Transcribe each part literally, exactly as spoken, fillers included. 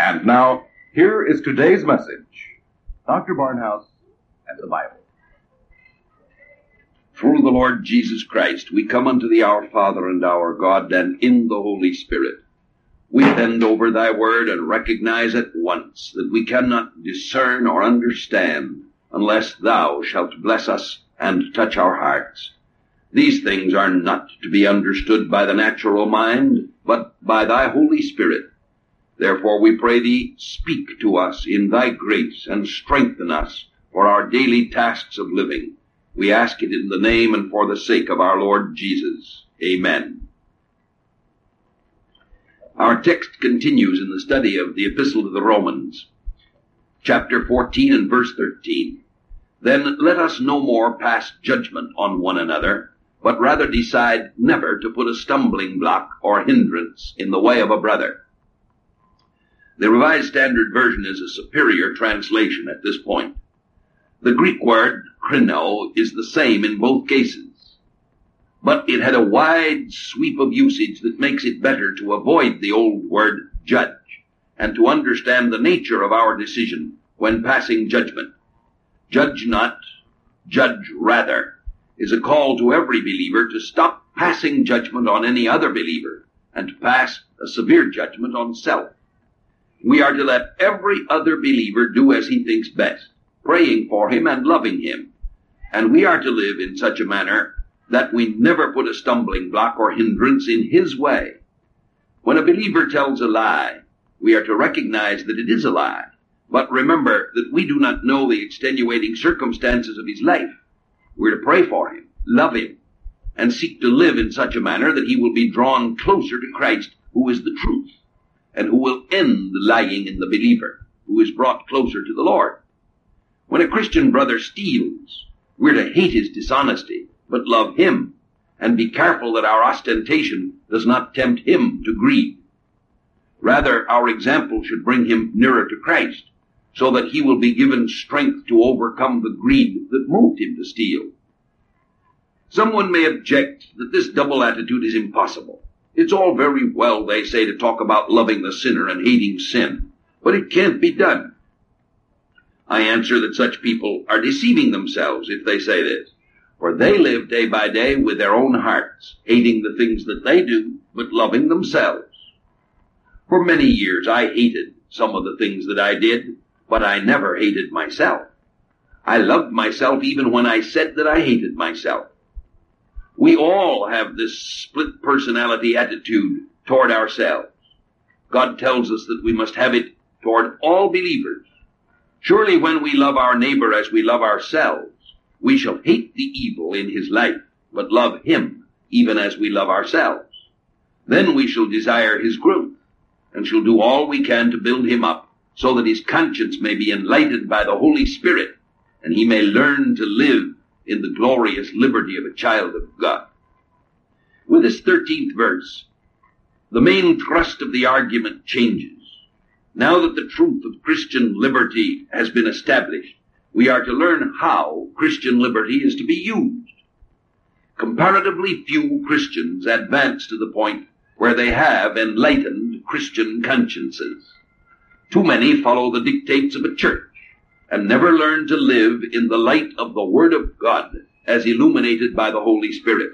And now, here is today's message. Doctor Barnhouse and the Bible. Through the Lord Jesus Christ, we come unto thee, our Father and our God, and in the Holy Spirit. We bend over thy word and recognize at once that we cannot discern or understand unless thou shalt bless us and touch our hearts. These things are not to be understood by the natural mind, but by thy Holy Spirit. Therefore we pray thee, speak to us in thy grace and strengthen us for our daily tasks of living. We ask it in the name and for the sake of our Lord Jesus. Amen. Our text continues in the study of the Epistle to the Romans, chapter fourteen and verse thirteen. Then let us no more pass judgment on one another, but rather decide never to put a stumbling block or hindrance in the way of a brother. The Revised Standard Version is a superior translation at this point. The Greek word krino is the same in both cases, but it had a wide sweep of usage that makes it better to avoid the old word judge and to understand the nature of our decision when passing judgment. Judge not, judge rather is a call to every believer to stop passing judgment on any other believer and to pass a severe judgment on self. We are to let every other believer do as he thinks best, praying for him and loving him. And we are to live in such a manner that we never put a stumbling block or hindrance in his way. When a believer tells a lie, we are to recognize that it is a lie, but remember that we do not know the extenuating circumstances of his life. We're to pray for him, love him, and seek to live in such a manner that he will be drawn closer to Christ, who is the truth, and who will end the lying in the believer, who is brought closer to the Lord. When a Christian brother steals, we're to hate his dishonesty, but love him, and be careful that our ostentation does not tempt him to greed. Rather, our example should bring him nearer to Christ, so that he will be given strength to overcome the greed that moved him to steal. Someone may object that this double attitude is impossible. It's all very well, they say, to talk about loving the sinner and hating sin, but it can't be done. I answer that such people are deceiving themselves if they say this, for they live day by day with their own hearts, hating the things that they do, but loving themselves. For many years I hated some of the things that I did, but I never hated myself. I loved myself even when I said that I hated myself. We all have this split personality attitude toward ourselves. God tells us that we must have it toward all believers. Surely when we love our neighbor as we love ourselves, we shall hate the evil in his life, but love him even as we love ourselves. Then we shall desire his growth, and shall do all we can to build him up, so that his conscience may be enlightened by the Holy Spirit, and he may learn to live in the glorious liberty of a child of God. With this thirteenth verse, the main thrust of the argument changes. Now that the truth of Christian liberty has been established, we are to learn how Christian liberty is to be used. Comparatively few Christians advance to the point where they have enlightened Christian consciences. Too many follow the dictates of a church and never learn to live in the light of the Word of God as illuminated by the Holy Spirit.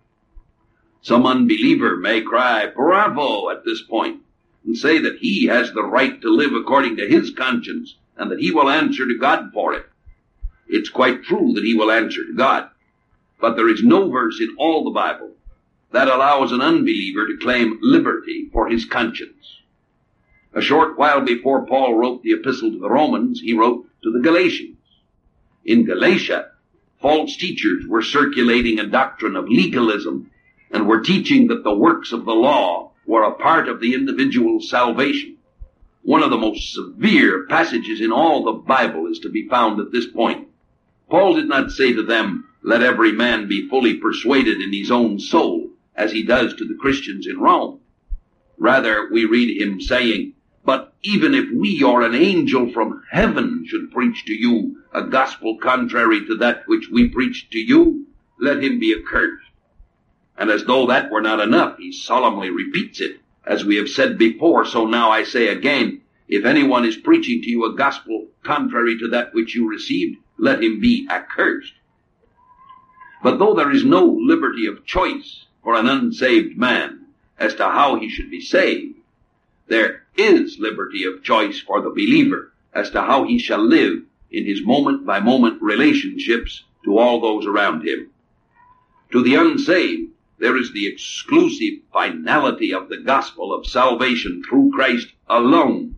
Some unbeliever may cry, "Bravo," at this point, and say that he has the right to live according to his conscience and that he will answer to God for it. It's quite true that he will answer to God, but there is no verse in all the Bible that allows an unbeliever to claim liberty for his conscience. A short while before Paul wrote the Epistle to the Romans, he wrote to the Galatians. In Galatia, false teachers were circulating a doctrine of legalism and were teaching that the works of the law were a part of the individual's salvation. One of the most severe passages in all the Bible is to be found at this point. Paul did not say to them, "Let every man be fully persuaded in his own soul," as he does to the Christians in Rome. Rather, we read him saying, "But even if we or an angel from heaven should preach to you a gospel contrary to that which we preach to you, let him be accursed." And as though that were not enough, he solemnly repeats it. As we have said before, so now I say again, If anyone is preaching to you a gospel contrary to that which you received, let him be accursed. But though there is no liberty of choice for an unsaved man as to how he should be saved, there is liberty of choice for the believer as to how he shall live in his moment-by-moment relationships to all those around him. To the unsaved, there is the exclusive finality of the gospel of salvation through Christ alone.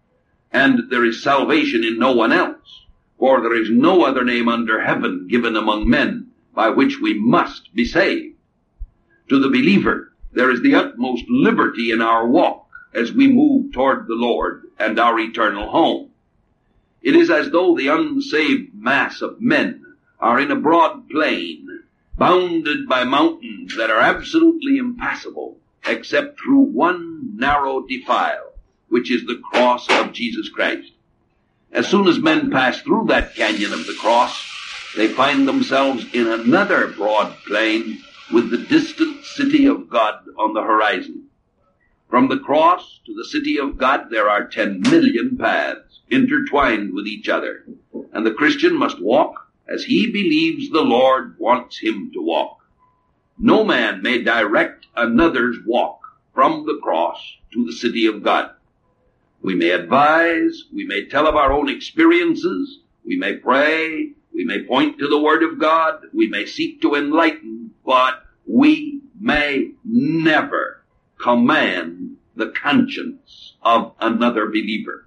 And there is salvation in no one else, for there is no other name under heaven given among men by which we must be saved. To the believer, there is the utmost liberty in our walk as we move toward the Lord and our eternal home. It is as though the unsaved mass of men are in a broad plain, bounded by mountains that are absolutely impassable, except through one narrow defile, which is the cross of Jesus Christ. As soon as men pass through that canyon of the cross, they find themselves in another broad plain with the distant city of God on the horizon. From the cross to the city of God, there are ten million paths intertwined with each other, and the Christian must walk as he believes the Lord wants him to walk. No man may direct another's walk from the cross to the city of God. We may advise, we may tell of our own experiences, we may pray, we may point to the Word of God, we may seek to enlighten, but we may never command the conscience of another believer.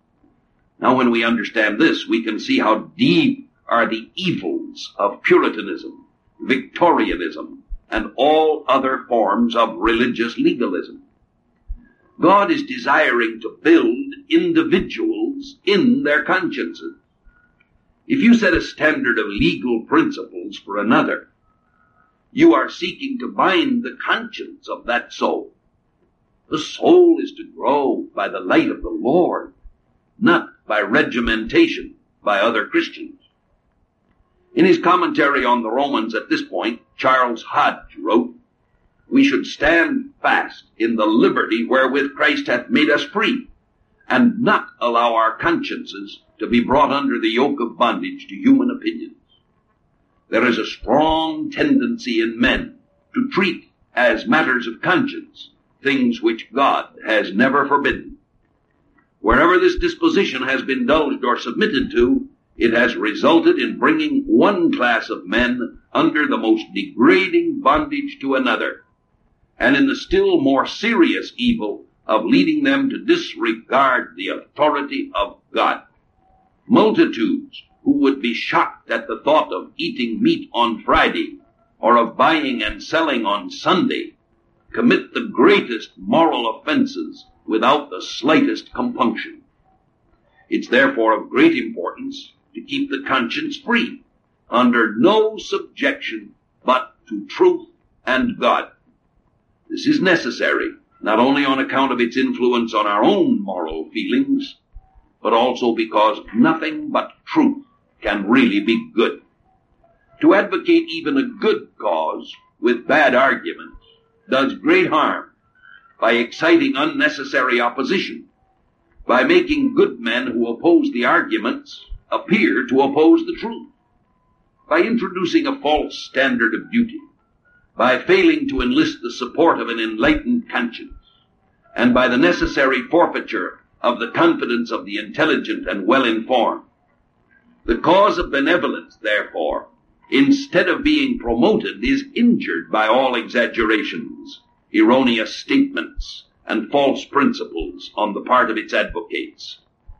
Now, when we understand this, we can see how deep are the evils of Puritanism, Victorianism, and all other forms of religious legalism. God is desiring to build individuals in their consciences. If you set a standard of legal principles for another, you are seeking to bind the conscience of that soul. The soul is to grow by the light of the Lord, not by regimentation by other Christians. In his commentary on the Romans at this point, Charles Hodge wrote, "We should stand fast in the liberty wherewith Christ hath made us free, and not allow our consciences to be brought under the yoke of bondage to human opinions." There is a strong tendency in men to treat as matters of conscience things which God has never forbidden. Wherever this disposition has been indulged or submitted to, it has resulted in bringing one class of men under the most degrading bondage to another, and in the still more serious evil of leading them to disregard the authority of God. Multitudes who would be shocked at the thought of eating meat on Friday or of buying and selling on Sunday commit the greatest moral offenses without the slightest compunction. It's therefore of great importance to keep the conscience free, under no subjection but to truth and God. This is necessary, not only on account of its influence on our own moral feelings, but also because nothing but truth can really be good. To advocate even a good cause with bad arguments does great harm by exciting unnecessary opposition, by making good men who oppose the arguments appear to oppose the truth, by introducing a false standard of duty, by failing to enlist the support of an enlightened conscience, and by the necessary forfeiture of the confidence of the intelligent and well-informed. The cause of benevolence, therefore, instead of being promoted, is injured by all exaggerations, erroneous statements, and false principles on the part of its advocates.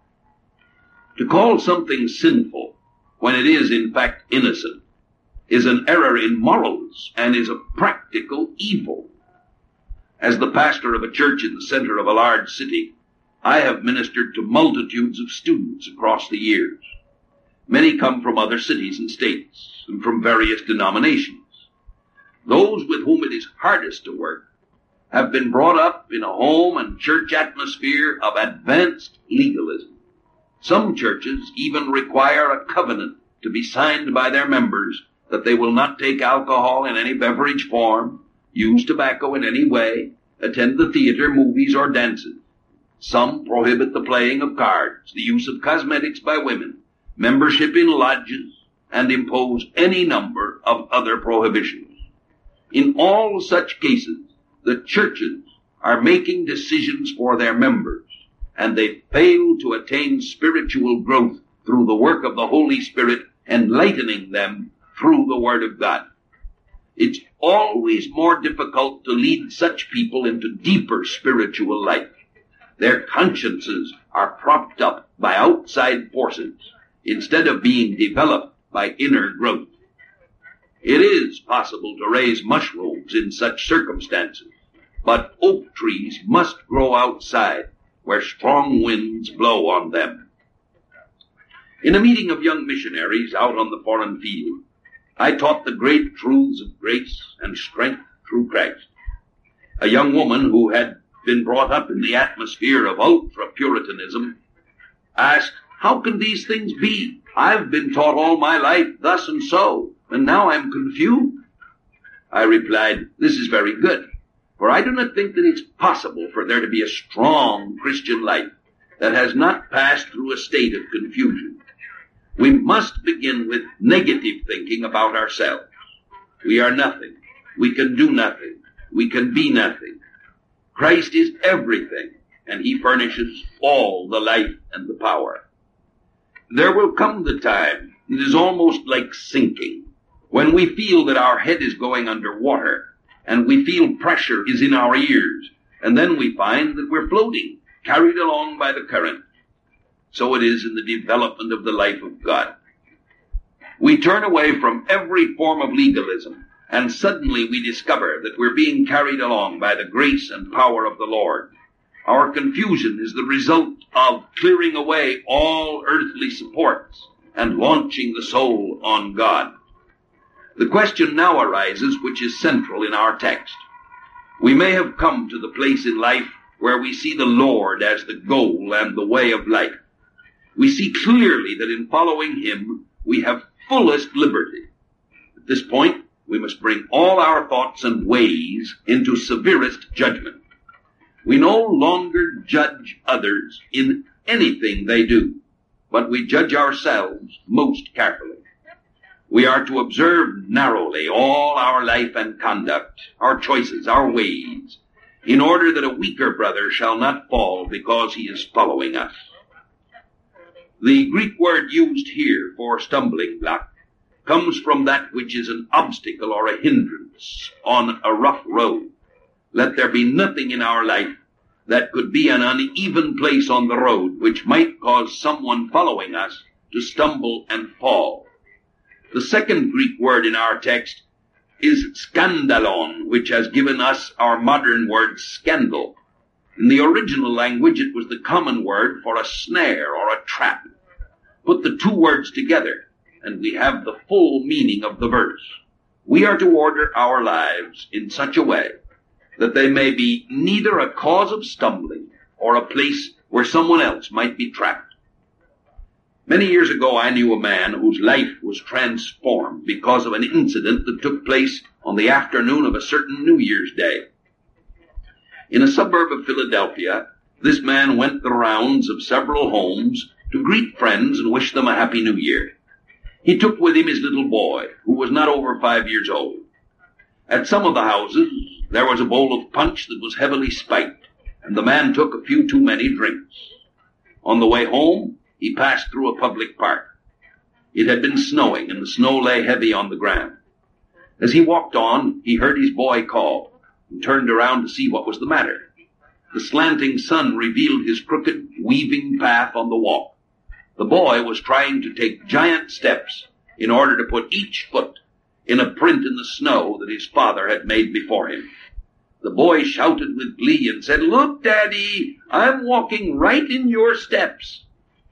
To call something sinful when it is in fact innocent is an error in morals and is a practical evil. As the pastor of a church in the center of a large city, I have ministered to multitudes of students across the years. Many come from other cities and states and from various denominations. Those with whom it is hardest to work have been brought up in a home and church atmosphere of advanced legalism. Some churches even require a covenant to be signed by their members that they will not take alcohol in any beverage form, use tobacco in any way, attend the theater, movies, or dances. Some prohibit the playing of cards, the use of cosmetics by women, membership in lodges, and impose any number of other prohibitions. In all such cases, the churches are making decisions for their members, and they fail to attain spiritual growth through the work of the Holy Spirit, enlightening them through the Word of God. It's always more difficult to lead such people into deeper spiritual life. Their consciences are propped up by outside forces instead of being developed by inner growth. It is possible to raise mushrooms in such circumstances, but oak trees must grow outside where strong winds blow on them. In a meeting of young missionaries out on the foreign field, I taught the great truths of grace and strength through Christ. A young woman who had been brought up in the atmosphere of ultra-Puritanism asked, "How can these things be? I've been taught all my life thus and so, and now I'm confused." I replied, "This is very good, for I do not think that it's possible for there to be a strong Christian life that has not passed through a state of confusion. We must begin with negative thinking about ourselves. We are nothing. We can do nothing. We can be nothing. Christ is everything, and he furnishes all the life and the power. There will come the time, it is almost like sinking, when we feel that our head is going under water, and we feel pressure is in our ears, and then we find that we're floating, carried along by the current. So it is in the development of the life of God. We turn away from every form of legalism, and suddenly we discover that we're being carried along by the grace and power of the Lord. Our confusion is the result of clearing away all earthly supports and launching the soul on God. The question now arises, which is central in our text. We may have come to the place in life where we see the Lord as the goal and the way of life. We see clearly that in following him, we have fullest liberty. At this point, we must bring all our thoughts and ways into severest judgment. We no longer judge others in anything they do, but we judge ourselves most carefully. We are to observe narrowly all our life and conduct, our choices, our ways, in order that a weaker brother shall not fall because he is following us. The Greek word used here for stumbling block comes from that which is an obstacle or a hindrance on a rough road. Let there be nothing in our life that could be an uneven place on the road which might cause someone following us to stumble and fall. The second Greek word in our text is skandalon, which has given us our modern word scandal. In the original language, it was the common word for a snare or a trap. Put the two words together, and we have the full meaning of the verse. We are to order our lives in such a way that they may be neither a cause of stumbling or a place where someone else might be trapped. Many years ago, I knew a man whose life was transformed because of an incident that took place on the afternoon of a certain New Year's Day. In a suburb of Philadelphia, this man went the rounds of several homes to greet friends and wish them a happy new year. He took with him his little boy, who was not over five years old. At some of the houses, there was a bowl of punch that was heavily spiked, and the man took a few too many drinks. On the way home, he passed through a public park. It had been snowing, and the snow lay heavy on the ground. As he walked on, he heard his boy call, and turned around to see what was the matter. The slanting sun revealed his crooked, weaving path on the walk. The boy was trying to take giant steps in order to put each foot in a print in the snow that his father had made before him. The boy shouted with glee and said, "Look, Daddy, I'm walking right in your steps."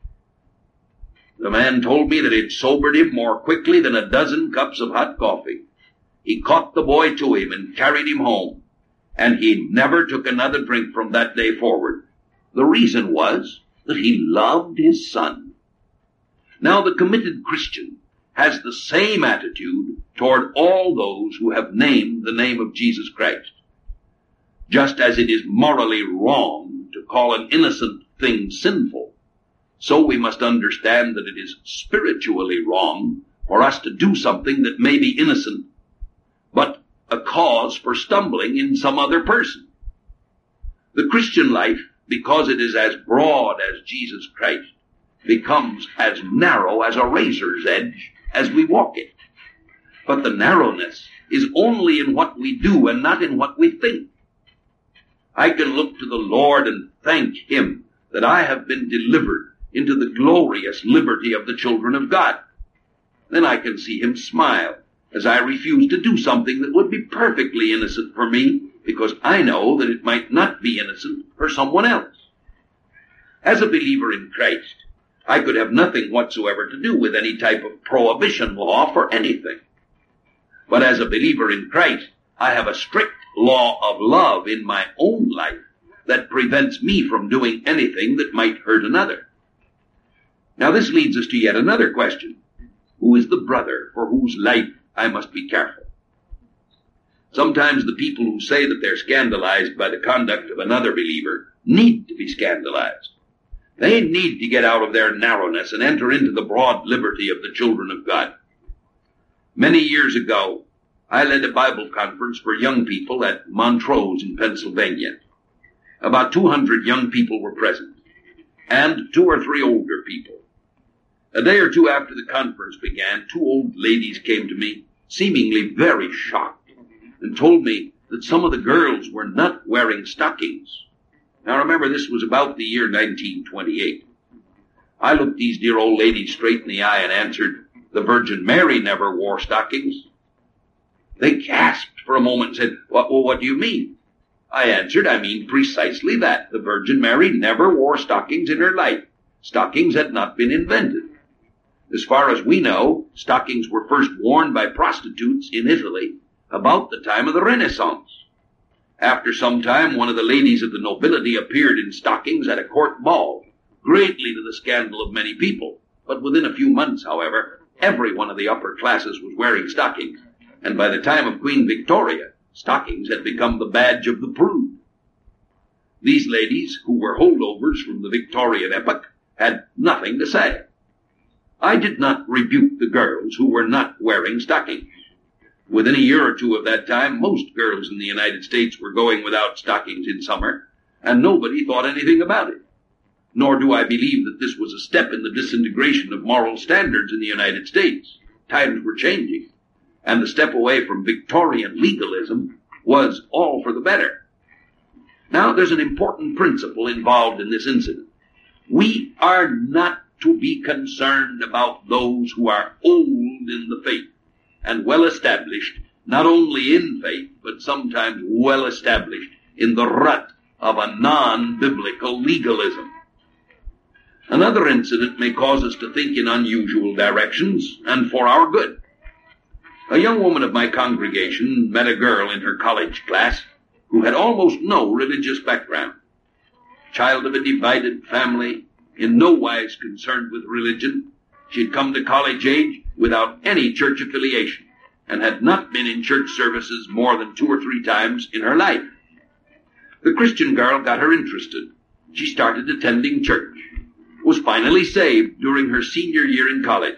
The man told me that it sobered him more quickly than a dozen cups of hot coffee. He caught the boy to him and carried him home, and he never took another drink from that day forward. The reason was that he loved his son. Now the committed Christian has the same attitude toward all those who have named the name of Jesus Christ. Just as it is morally wrong to call an innocent thing sinful, so we must understand that it is spiritually wrong for us to do something that may be innocent, but a cause for stumbling in some other person. The Christian life, because it is as broad as Jesus Christ, becomes as narrow as a razor's edge as we walk it. But the narrowness is only in what we do and not in what we think. I can look to the Lord and thank Him that I have been delivered into the glorious liberty of the children of God. Then I can see Him smile as I refuse to do something that would be perfectly innocent for me, because I know that it might not be innocent for someone else. As a believer in Christ, I could have nothing whatsoever to do with any type of prohibition law for anything. But as a believer in Christ, I have a strict law of love in my own life that prevents me from doing anything that might hurt another. Now this leads us to yet another question. Who is the brother for whose life I must be careful? Sometimes the people who say that they're scandalized by the conduct of another believer need to be scandalized. They need to get out of their narrowness and enter into the broad liberty of the children of God. Many years ago, I led a Bible conference for young people at Montrose in Pennsylvania. About two hundred young people were present, and two or three older people. A day or two after the conference began, two old ladies came to me, seemingly very shocked, and told me that some of the girls were not wearing stockings. Now remember, this was about the year nineteen twenty-eight. I looked these dear old ladies straight in the eye and answered, "The Virgin Mary never wore stockings." They gasped for a moment and said, well, well, what do you mean? I answered, I mean precisely that. The Virgin Mary never wore stockings in her life. Stockings had not been invented. As far as we know, stockings were first worn by prostitutes in Italy about the time of the Renaissance. After some time, one of the ladies of the nobility appeared in stockings at a court ball, greatly to the scandal of many people. But within a few months, however, every one of the upper classes was wearing stockings, and by the time of Queen Victoria, stockings had become the badge of the prude. These ladies, who were holdovers from the Victorian epoch, had nothing to say. I did not rebuke the girls who were not wearing stockings. Within a year or two of that time, most girls in the United States were going without stockings in summer, and nobody thought anything about it. Nor do I believe that this was a step in the disintegration of moral standards in the United States. Times were changing, and the step away from Victorian legalism was all for the better. Now, there's an important principle involved in this incident. We are not to be concerned about those who are old in the faith and well established, not only in faith, but sometimes well established in the rut of a non-biblical legalism. Another incident may cause us to think in unusual directions, and for our good. A young woman of my congregation met a girl in her college class who had almost no religious background. Child of a divided family, in no wise concerned with religion, she had come to college age without any church affiliation and had not been in church services more than two or three times in her life. The Christian girl got her interested. She started attending church, was finally saved during her senior year in college.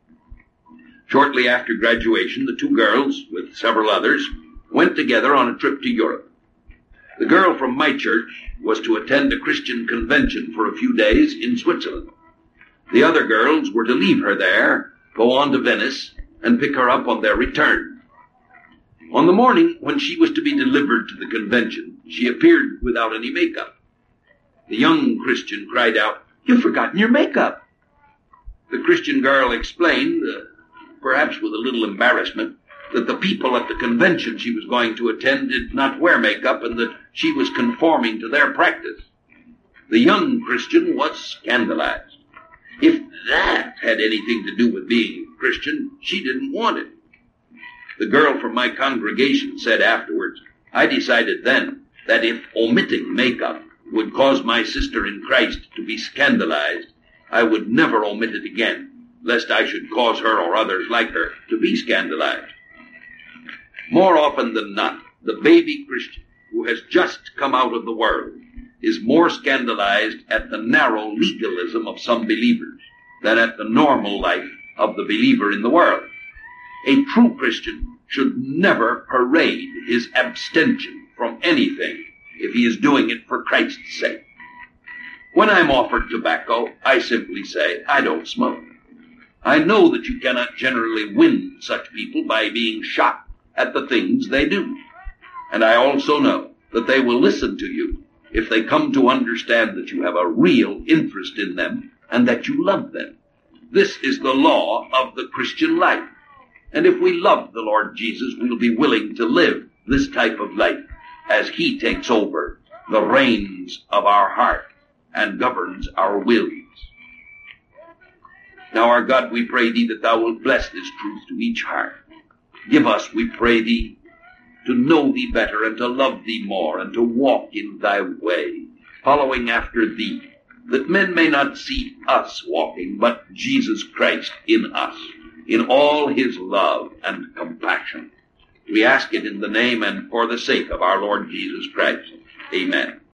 Shortly after graduation, the two girls, with several others, went together on a trip to Europe. The girl from my church was to attend a Christian convention for a few days in Switzerland. The other girls were to leave her there, go on to Venice, and pick her up on their return. On the morning when she was to be delivered to the convention, she appeared without any makeup. The young Christian cried out, "You've forgotten your makeup." The Christian girl explained, uh, perhaps with a little embarrassment, that the people at the convention she was going to attend did not wear makeup and that she was conforming to their practice. The young Christian was scandalized. If that had anything to do with being a Christian, she didn't want it. The girl from my congregation said afterwards, "I decided then that if omitting makeup would cause my sister in Christ to be scandalized, I would never omit it again, lest I should cause her or others like her to be scandalized." More often than not, the baby Christian who has just come out of the world is more scandalized at the narrow legalism of some believers than at the normal life of the believer in the world. A true Christian should never parade his abstention from anything if he is doing it for Christ's sake. When I'm offered tobacco, I simply say, I don't smoke. I know that you cannot generally win such people by being shocked at the things they do. And I also know that they will listen to you if they come to understand that you have a real interest in them and that you love them. This is the law of the Christian life. And if we love the Lord Jesus, we'll be willing to live this type of life as he takes over the reins of our heart and governs our wills. Now, our God, we pray thee that thou wilt bless this truth to each heart. Give us, we pray thee, to know thee better and to love thee more and to walk in thy way, following after thee, that men may not see us walking, but Jesus Christ in us, in all his love and compassion. We ask it in the name and for the sake of our Lord Jesus Christ. Amen.